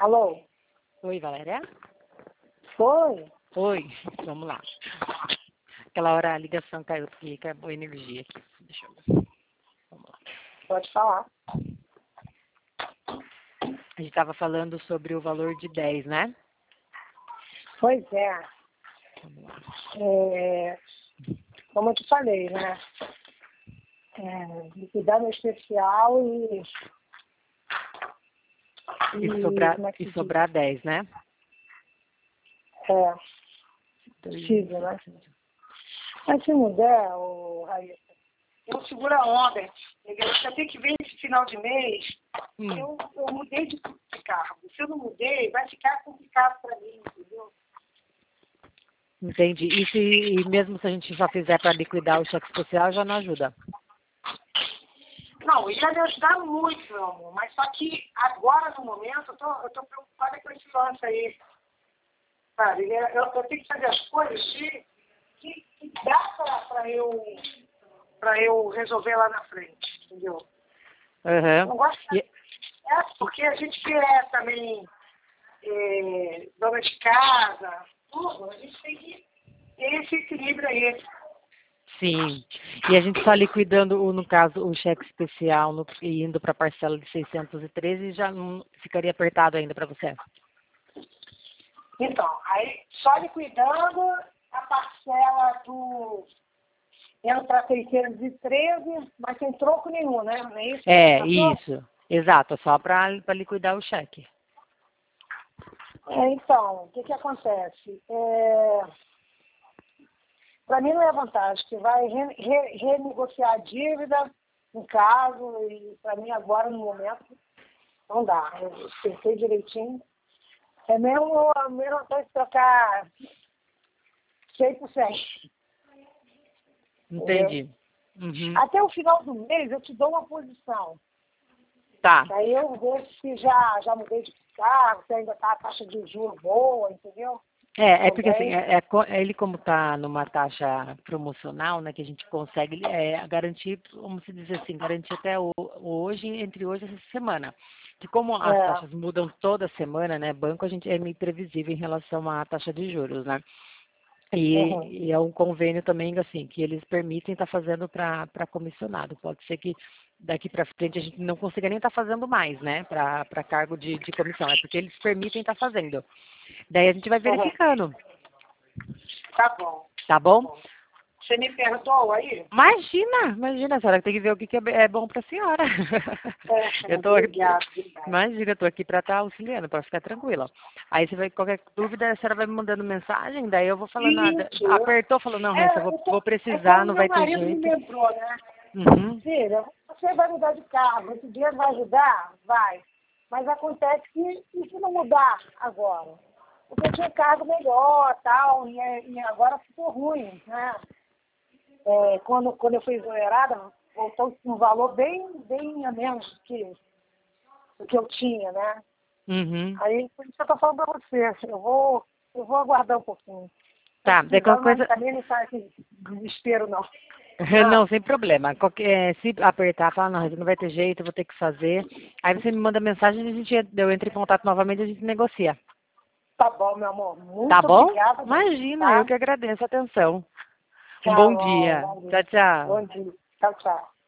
Alô? Oi, Valéria? Foi? Oi, vamos lá. Aquela hora a ligação caiu porque acabou a energia aqui. Deixa eu ver. Vamos lá. Pode falar. A gente estava falando sobre o valor de 10, né? Pois é. Vamos lá. Como eu te falei, né? Liquidar no especial como é que se sobrar 10, né? diz? Possível, né? Mas se não der, Raíssa, eu seguro a onda. Eu já tenho que ver esse final de mês. Eu mudei de cargo. Se eu não mudei, vai ficar complicado para mim, entendeu? Entendi. E mesmo se a gente já fizer para liquidar o cheque especial, já não ajuda? Não, ia me ajudar muito, meu amor. Mas só que agora, no momento, eu tô preocupada com esse lance aí. Sabe? Eu tenho que fazer as coisas que dá para eu resolver lá na frente, entendeu? Uhum. Não gosto porque a gente que é também dona de casa, tudo, a gente tem que ter esse equilíbrio aí. Sim. E a gente só liquidando, no caso, o cheque especial e indo para a parcela de 613, já não ficaria apertado ainda para você? Então, aí só liquidando a parcela indo para 613, mas sem troco nenhum, né? Não é isso? Isso. Exato, só para liquidar o cheque. Então, o que acontece? Para mim não é vantagem, que vai renegociar a dívida, no caso, e para mim agora, no momento, não dá. Eu pensei direitinho. É mesmo coisa de trocar 100%. Entendi. Uhum. Até o final do mês eu te dou uma posição. Tá. Aí eu vejo se já mudei de carro, se ainda está a taxa de juros boa, entendeu? Porque assim, ele como está numa taxa promocional, né, que a gente consegue garantir, vamos dizer assim, garantir até hoje, entre hoje e essa semana. Que como as taxas mudam toda semana, né, banco a gente é meio previsível em relação à taxa de juros, né? E é um convênio também, assim, que eles permitem estar fazendo para comissionado. Pode ser que daqui para frente a gente não consiga nem estar fazendo mais, né, para cargo de comissão. É porque eles permitem estar fazendo. Daí a gente vai verificando. Tá bom. Tá bom? Você me perdoa aí? Imagina, a senhora tem que ver o que é bom para a senhora. Obrigada. Imagina, eu tô aqui para estar auxiliando, para ficar tranquila. Aí você vai, qualquer dúvida, a senhora vai me mandando mensagem, daí eu vou falando nada. Apertou, falou, não, Raíssa, eu vou precisar, não vai ter jeito. Meu marido me lembrou, né? Uhum. Filha, você vai mudar de carro, esse dinheiro vai ajudar? Vai. Mas acontece que isso não mudar agora. Porque eu tinha cargo melhor, tal, e agora ficou ruim, né? Quando eu fui exonerada, voltou um valor bem a menos do que eu tinha, né? Uhum. Aí, por isso que eu tô falando para você, eu vou aguardar um pouquinho. Tá, daí qualquer coisa... Também não tá aqui desespero, não. Não, sem problema. Se apertar, fala, não, não vai ter jeito, eu vou ter que fazer. Aí você me manda mensagem e eu entro em contato novamente e a gente negocia. Tá bom, meu amor. Muito tá bom? obrigada. Imagina, Tá? eu que agradeço a atenção. Um Tchau, bom dia. Tchau, tchau. Bom dia. Tchau, tchau.